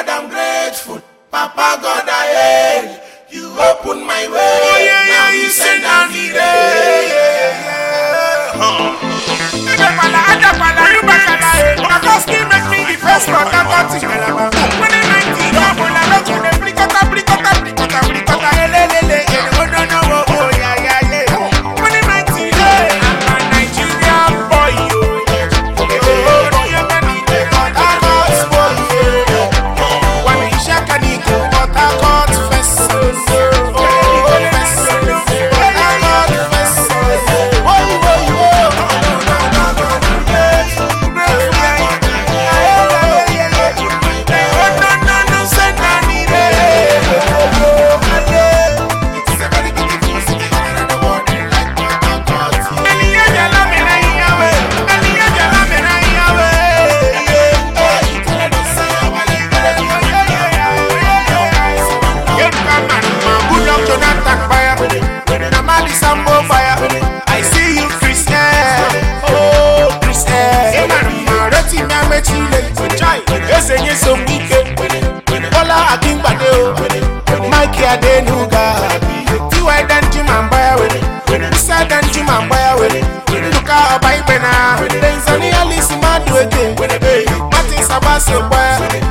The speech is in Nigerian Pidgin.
God, I'm grateful. Papa God, I hail. You open my way. Now you send down the rain. You make me the first one that got to when I 90, double, I don't want to bricota. Oh, no, yeah. When I 90, I'm a Nigerian boy. I see you, Christian. Oh, Christian. Ola Akimbadeo, Mikey Adenuga, T.Y. Danjimambaya, Mr. Danjimambaya, Luka Baibena, Tanzania Lisi Madweke, Martin Sabase,